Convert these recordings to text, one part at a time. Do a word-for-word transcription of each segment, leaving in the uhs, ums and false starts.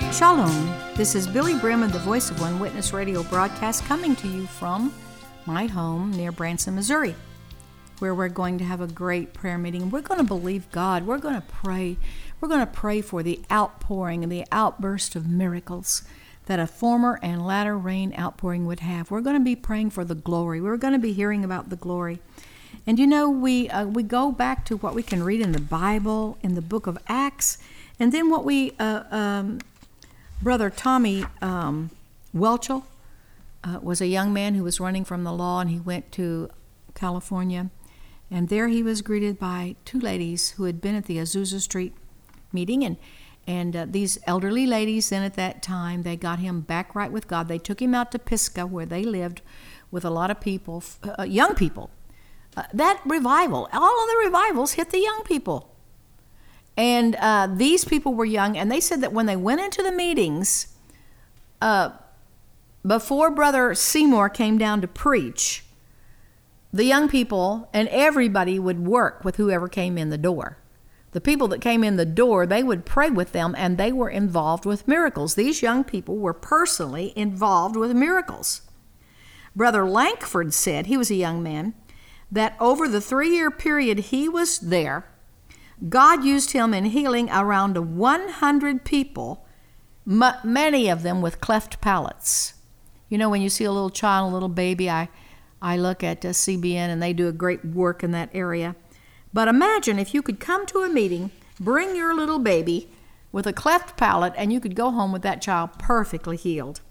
Shalom, this is Billy Brim and the Voice of One Witness radio broadcast coming to you from my home near Branson, Missouri, where we're going to have a great prayer meeting. We're going to believe God. We're going to pray. We're going to pray for the outpouring and the outburst of miracles that a former and latter rain outpouring would have. We're going to be praying for the glory. We're going to be hearing about the glory. And you know, we uh, we go back to what we can read in the Bible, in the book of Acts, and then what we... Uh, um, Brother Tommy um, Welchel uh, was a young man who was running from the law, and he went to California. And there he was greeted by two ladies who had been at the Azusa Street meeting. And, and uh, these elderly ladies then at that time, they got him back right with God. They took him out to Pisgah, where they lived with a lot of people, uh, young people. Uh, that revival, all of the revivals hit the young people. And uh, these people were young, and they said that when they went into the meetings, uh, before Brother Seymour came down to preach, the young people and everybody would work with whoever came in the door. The people that came in the door, they would pray with them, and they were involved with miracles. These young people were personally involved with miracles. Brother Langford said, he was a young man, that over the three-year period he was there, God used him in healing around one hundred people, m- many of them with cleft palates. You know, when you see a little child, a little baby, I, I look at uh, C B N, and they do a great work in that area. But imagine if you could come to a meeting, bring your little baby with a cleft palate, and you could go home with that child perfectly healed.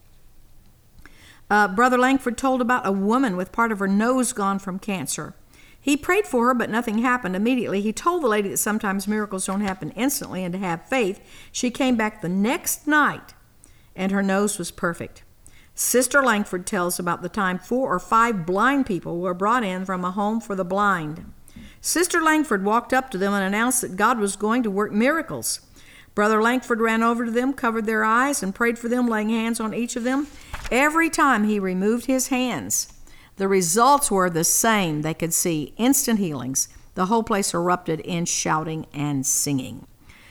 Uh, Brother Langford told about a woman with part of her nose gone from cancer. He prayed for her, but nothing happened immediately. He told the lady that sometimes miracles don't happen instantly, and to have faith. She came back the next night, and her nose was perfect. Sister Langford tells about the time four or five blind people were brought in from a home for the blind. Sister Langford walked up to them and announced that God was going to work miracles. Brother Langford ran over to them, covered their eyes, and prayed for them, laying hands on each of them. Every time he removed his hands, the results were the same. They could see instant healings. The whole place erupted in shouting and singing.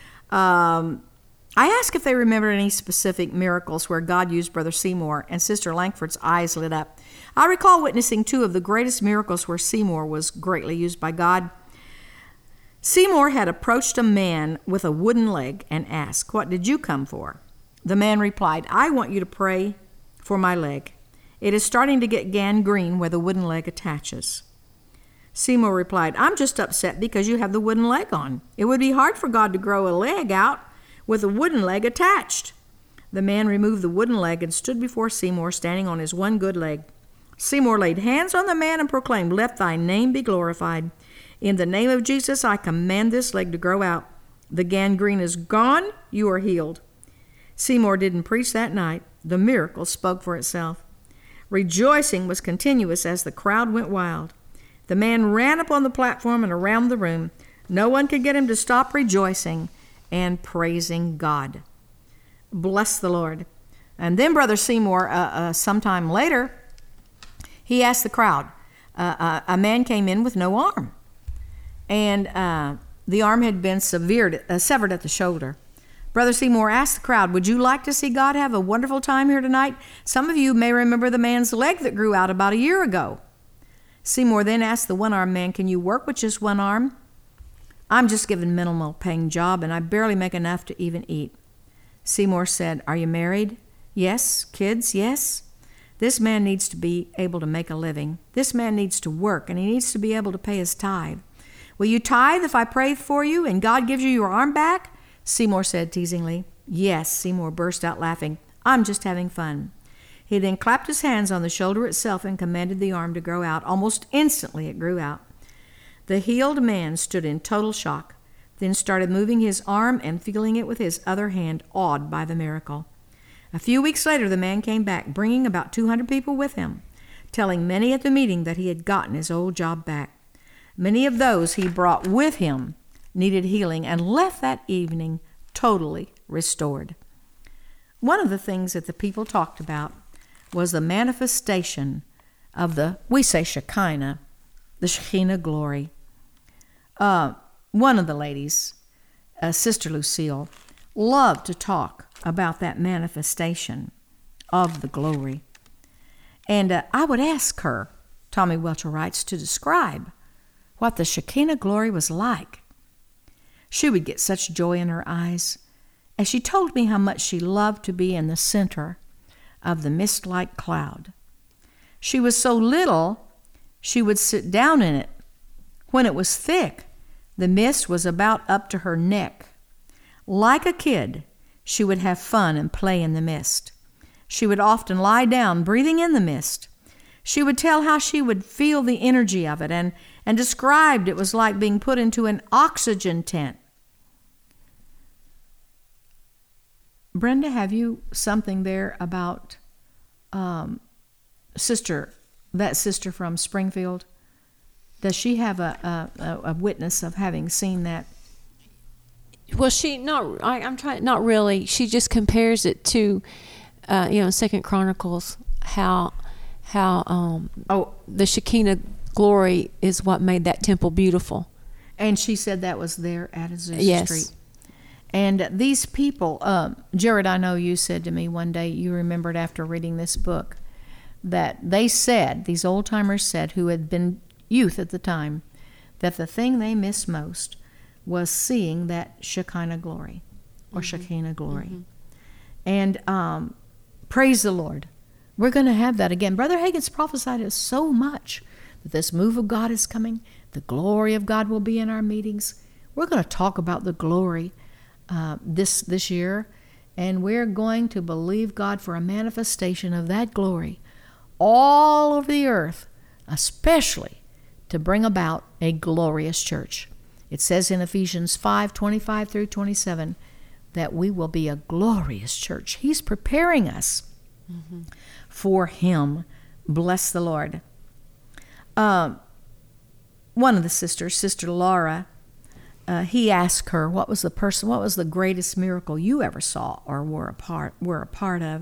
Um, I asked if they remembered any specific miracles where God used Brother Seymour, and Sister Langford's eyes lit up. I recall witnessing two of the greatest miracles where Seymour was greatly used by God. Seymour had approached a man with a wooden leg and asked, "What did you come for?" The man replied, "I want you to pray for my leg. It is starting to get gangrene where the wooden leg attaches." Seymour replied, "I'm just upset because you have the wooden leg on. It would be hard for God to grow a leg out with a wooden leg attached." The man removed the wooden leg and stood before Seymour, standing on his one good leg. Seymour laid hands on the man and proclaimed, "Let thy name be glorified. In the name of Jesus, I command this leg to grow out. The gangrene is gone. You are healed." Seymour didn't preach that night. The miracle spoke for itself. Rejoicing was continuous as the crowd went wild. The man ran up on the platform and around the room. No one could get him to stop rejoicing and praising God. Bless the Lord. And then Brother Seymour, uh, uh, sometime later, he asked the crowd. Uh, uh, a man came in with no arm, and uh, the arm had been severed, uh, severed at the shoulder. Brother Seymour asked the crowd, "Would you like to see God have a wonderful time here tonight? Some of you may remember the man's leg that grew out about a year ago." Seymour then asked the one-armed man, "Can you work with just one arm?" "I'm just given minimal paying job, and I barely make enough to even eat." Seymour said, "Are you married?" "Yes." "Kids?" "Yes." "This man needs to be able to make a living. This man needs to work, and he needs to be able to pay his tithe. Will you tithe if I pray for you and God gives you your arm back?" Seymour said teasingly. "Yes." Seymour burst out laughing. "I'm just having fun." He then clapped his hands on the shoulder itself and commanded the arm to grow out. Almost instantly it grew out. The healed man stood in total shock, then started moving his arm and feeling it with his other hand, awed by the miracle. A few weeks later, the man came back, bringing about two hundred people with him, telling many at the meeting that he had gotten his old job back. Many of those he brought with him needed healing and left that evening totally restored. One of the things that the people talked about was the manifestation of the, we say Shekinah, the Shekinah glory. Uh, one of the ladies, uh, Sister Lucille, loved to talk about that manifestation of the glory. And uh, I would ask her, Tommy Welcher writes, to describe what the Shekinah glory was like. She would get such joy in her eyes as she told me how much she loved to be in the center of the mist-like cloud. She was so little, she would sit down in it. When it was thick, the mist was about up to her neck. Like a kid, she would have fun and play in the mist. She would often lie down, breathing in the mist. She would tell how she would feel the energy of it and, and described it was like being put into an oxygen tent. Brenda, have you something there about um, sister, that sister from Springfield? Does she have a, a, a witness of having seen that? Well, she not. I, I'm trying not really. She just compares it to, uh, you know, Second Chronicles, how how um oh the Shekinah glory is what made that temple beautiful. And she said that was there at Azusa yes. Street. And these people, um, Jared, I know you said to me one day, you remembered after reading this book, that they said, these old-timers said, who had been youth at the time, that the thing they missed most was seeing that Shekinah glory, or mm-hmm. Shekinah glory. Mm-hmm. And um, praise the Lord. We're going to have that again. Brother Hagin's prophesied us so much that this move of God is coming. The glory of God will be in our meetings. We're going to talk about the glory Uh, this this year, and we're going to believe God for a manifestation of that glory all over the earth, especially to bring about a glorious church. It says in Ephesians five twenty-five through twenty-seven that we will be a glorious church. He's preparing us mm-hmm. for Him. Bless the Lord. Uh, one of the sisters, Sister Laura, Uh, he asked her, what was the person, what was the greatest miracle you ever saw or were a part, were a part of?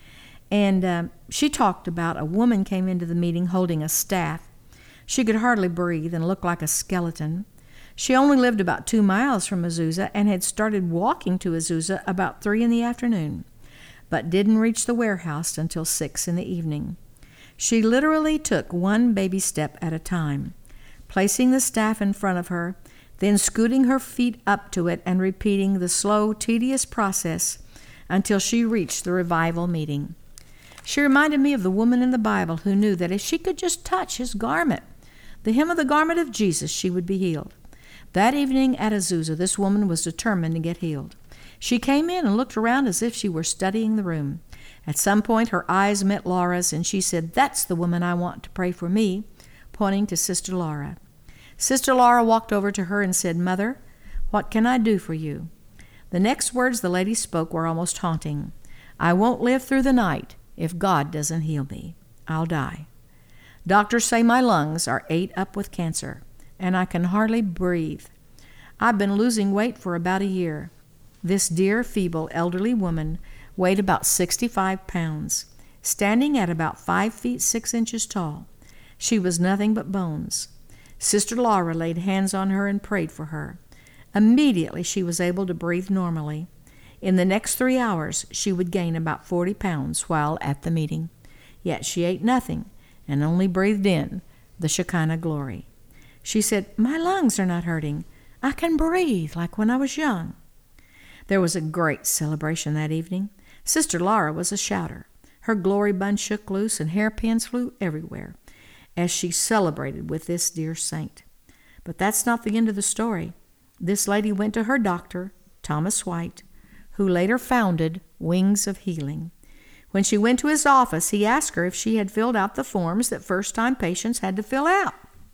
And um, she talked about a woman came into the meeting holding a staff. She could hardly breathe and looked like a skeleton. She only lived about two miles from Azusa and had started walking to Azusa about three in the afternoon, but didn't reach the warehouse until six in the evening. She literally took one baby step at a time, placing the staff in front of her, then scooting her feet up to it and repeating the slow, tedious process until she reached the revival meeting. She reminded me of the woman in the Bible who knew that if she could just touch his garment, the hem of the garment of Jesus, she would be healed. That evening at Azusa, this woman was determined to get healed. She came in and looked around as if she were studying the room. At some point, her eyes met Laura's, and she said, "That's the woman I want to pray for me," pointing to Sister Laura. Sister Laura walked over to her and said, "Mother, what can I do for you?" The next words the lady spoke were almost haunting. "I won't live through the night if God doesn't heal me. I'll die. Doctors say my lungs are ate up with cancer, and I can hardly breathe. I've been losing weight for about a year." This dear, feeble, elderly woman weighed about sixty-five pounds, standing at about five feet six inches tall. She was nothing but bones. Sister Laura laid hands on her and prayed for her. Immediately she was able to breathe normally. In the next three hours she would gain about forty pounds while at the meeting. Yet she ate nothing and only breathed in the Shekinah glory. She said, "My lungs are not hurting. I can breathe like when I was young." There was a great celebration that evening. Sister Laura was a shouter. Her glory bun shook loose and hairpins flew everywhere as she celebrated with this dear saint. But that's not the end of the story. This lady went to her doctor, Thomas White, who later founded Wings of Healing. When she went to his office, he asked her if she had filled out the forms that first-time patients had to fill out.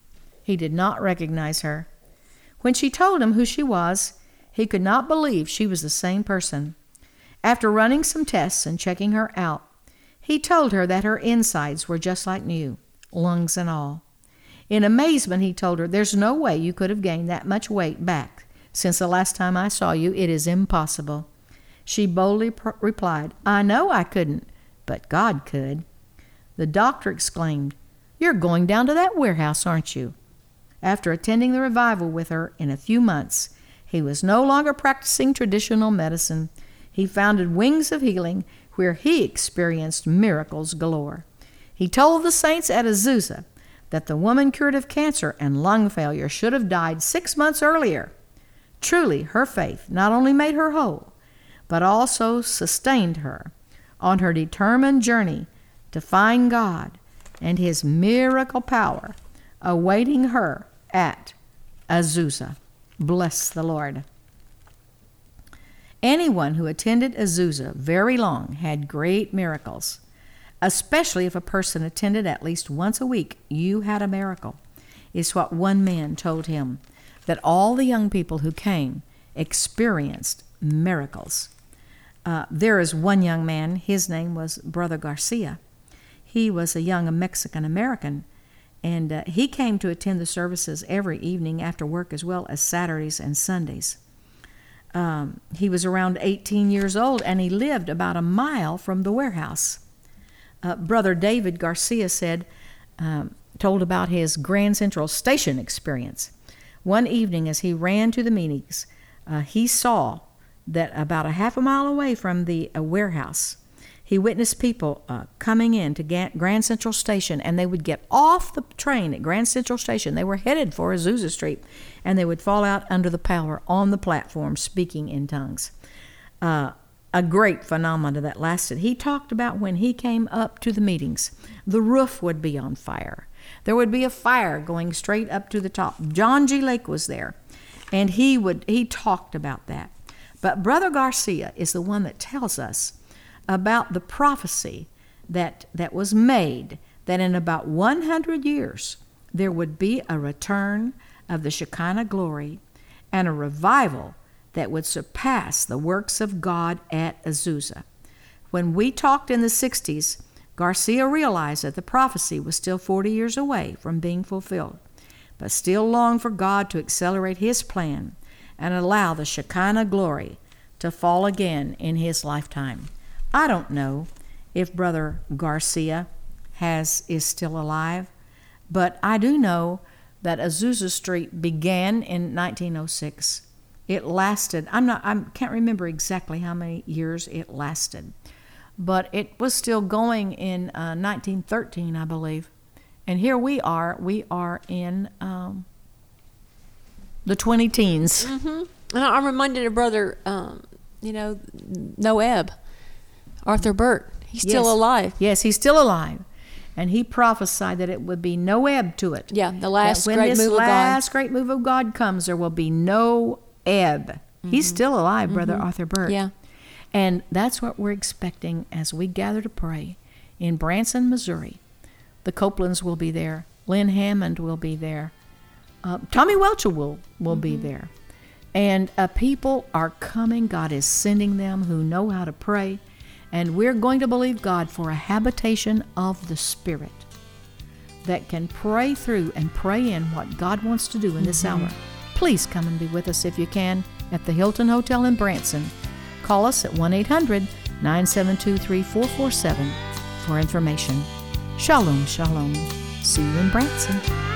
He did not recognize her. When she told him who she was, he could not believe she was the same person. After running some tests and checking her out, he told her that her insides were just like new, lungs and all. In amazement, he told her, "There's no way you could have gained that much weight back since the last time I saw you. It is impossible." She boldly pr- replied, "I know I couldn't, but God could." The doctor exclaimed, "You're going down to that warehouse, aren't you?" After attending the revival with her in a few months, he was no longer practicing traditional medicine. He founded Wings of Healing, where he experienced miracles galore. He told the saints at Azusa that the woman cured of cancer and lung failure should have died six months earlier. Truly, her faith not only made her whole, but also sustained her on her determined journey to find God and his miracle power awaiting her at Azusa. Bless the Lord. Anyone who attended Azusa very long had great miracles. Especially if a person attended at least once a week, you had a miracle, is what one man told him, that all the young people who came experienced miracles. Uh, there is one young man, his name was Brother Garcia. He was a young Mexican-American, and uh, he came to attend the services every evening after work as well as Saturdays and Sundays. Um, he was around eighteen years old, and he lived about a mile from the warehouse. Uh, Brother David Garcia said, um, told about his Grand Central Station experience. One evening as he ran to the meetings, uh, he saw that about a half a mile away from the uh, warehouse, he witnessed people uh, coming in to Ga- Grand Central Station, and they would get off the train at Grand Central Station. They were headed for Azusa Street, and they would fall out under the power on the platform speaking in tongues. Uh, A great phenomenon that lasted. He talked about when he came up to the meetings, the roof would be on fire. There would be a fire going straight up to the top. John G. Lake was there, and he would he talked about that. But Brother Garcia is the one that tells us about the prophecy that that was made, that in about one hundred years there would be a return of the Shekinah glory and a revival that would surpass the works of God at Azusa. When we talked in the sixties, Garcia realized that the prophecy was still forty years away from being fulfilled, but still longed for God to accelerate his plan and allow the Shekinah glory to fall again in his lifetime. I don't know if Brother Garcia has is still alive, but I do know that Azusa Street began in nineteen oh six. It lasted, I'm not, I can't remember exactly how many years it lasted, but it was still going in uh, nineteen thirteen, I believe. And here we are, we are in um, the twenty teens. Mm-hmm. And I'm reminded of Brother, um, you know, Noeb, Arthur Burt. He's still Yes. alive. Yes, he's still alive. And he prophesied that it would be no ebb to it. Yeah, the last That great when this move of God. last great move of God comes, there will be no ebb. Mm-hmm. He's still alive, Brother mm-hmm. Arthur Burt. Yeah. And that's what we're expecting as we gather to pray in Branson, Missouri. The Copelands will be there. Lynn Hammond will be there. Uh, Tommy Welcher will, will mm-hmm. be there. And uh, people are coming. God is sending them who know how to pray. And we're going to believe God for a habitation of the Spirit that can pray through and pray in what God wants to do in this mm-hmm. hour. Please come and be with us if you can at the Hilton Hotel in Branson. Call us at one eight hundred nine seven two three four four seven for information. Shalom, shalom. See you in Branson.